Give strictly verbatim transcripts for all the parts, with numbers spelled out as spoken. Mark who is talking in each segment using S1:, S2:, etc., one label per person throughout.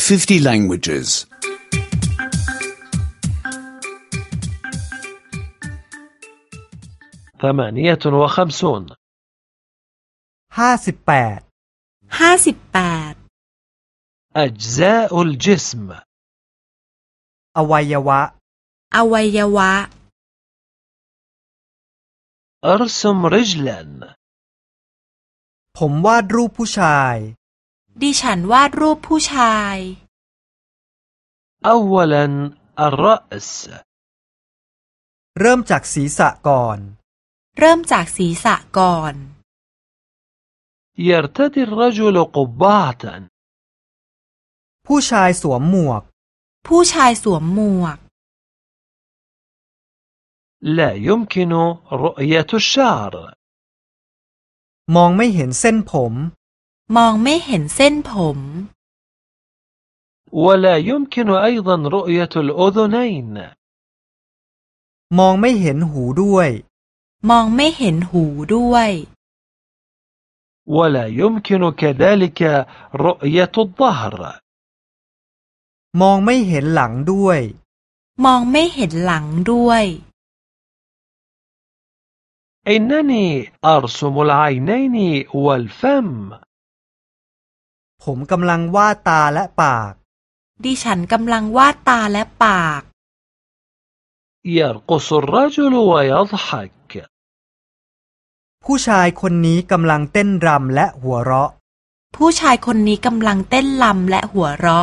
S1: fifty languages.
S2: เก้าสิบห้า
S3: ห้าสิบแปด
S4: ห้าสิบแปด
S2: أجزاء الجسم
S3: อวัยวะ
S4: อวัยวะ
S2: أرسم رجلا
S3: ผมวาดรูปผู้ชาย
S4: ดิฉันวาดรูปผู้ชาย
S2: أولا الرأس
S3: เริ่มจากศีรษะก่อน
S4: เริ่มจากศีรษะก่อน
S2: يرتدي الرجل قبعة
S3: ผู้ชายสวมหมวก
S4: ผู้ชายสวมหมวก
S2: لا يمكن رؤية الشعر
S3: มองไม่เห็นเส้นผม
S4: มองไม่เห็นเส้นผม
S2: ولا يمكن أيضا رؤية الأذنين
S3: มองไม่เห็นหูด้วย
S4: มองไม่เห็นหูด้วย
S2: ولا يمكن كذلك رؤية الظهر
S3: มองไม่เห็นหลังด้วย
S4: มองไม่เห็นหลังด้วย
S2: إنني أرسم العينين والفم
S3: ผมกำลังวาดตาและปาก
S4: ดิฉันกำลังวาดตาและปาก
S2: يرقص الرجل ويضحك
S3: ผู้ชายคนนี้กำลังเต้นรำและหัวเราะ
S4: ผู้ชายคนนี้กำลังเต้นรำและหัวเราะ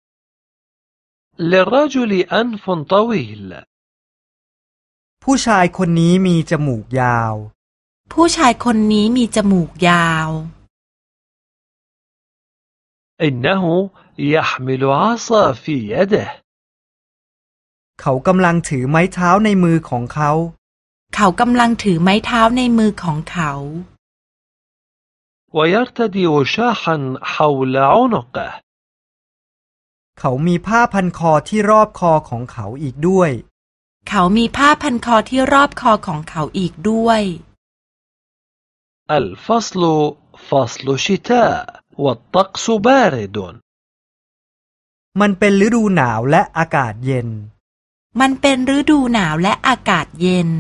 S2: للرجل أنف طويل
S3: ผู้ชายคนนี้มีจมูกยาว
S4: ผู้ชายคนนี้มีจมูกยาว
S2: إنه يحمل عصا في يده
S3: เขากำลังถือไม้เท้าในมือของเขา
S4: เขากำลังถือไม้เท้าในมือของเขา
S2: ويرتدي وشاحا حول عنقه
S3: เขามีผ้าพันคอที่รอบคอของเขาอีกด้วย
S4: เขามีผ้าพันคอที่รอบคอของเขาอีกด้วย
S2: الفصل فصل شتاء والطقس بارد
S3: มันเป็นฤดูหนาวและอากาศเย็น
S4: มันเป็นฤดูหนาวและอากาศเย็น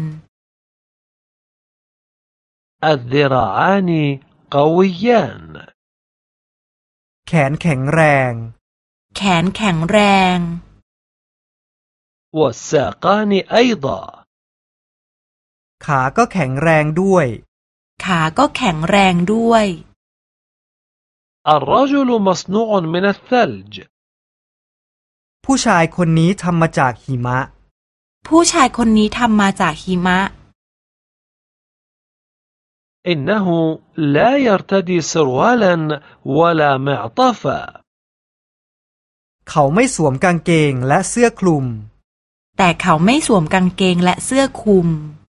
S2: الذراعان قويان
S3: แขนแข็งแรง
S4: แขนแข็งแรง
S2: والساقان أيضا
S3: ขาก็แข็งแรงด้วย
S4: ขาก็แข็งแรงด้วย
S2: الرجل مصنوع من الثلج
S3: ผู้ชายคนนี้ทำมาจากหิมะ
S4: ผู้ชายคนนี้ทำมาจากหิมะ
S2: إنه لا يرتدي سروالا ولا معطفا
S3: เขาไม่สวมกางเกงและเสื้อคลุม
S4: แต่เขาไม่สวมกางเกงและเสื้อคลุม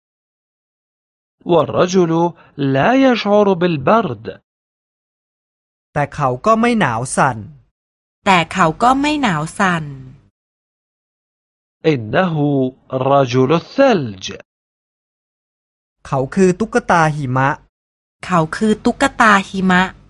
S2: والرجل لا يشعر بالبرد
S3: แต่เขาก็ไม่หนาวสั่น
S4: แต่เขาก็ไม่หนาวสั่น
S2: إنه رجل الثلج
S3: เขาคือตุ๊กตาหิมะ
S4: เขาคือตุ๊กตาหิมะ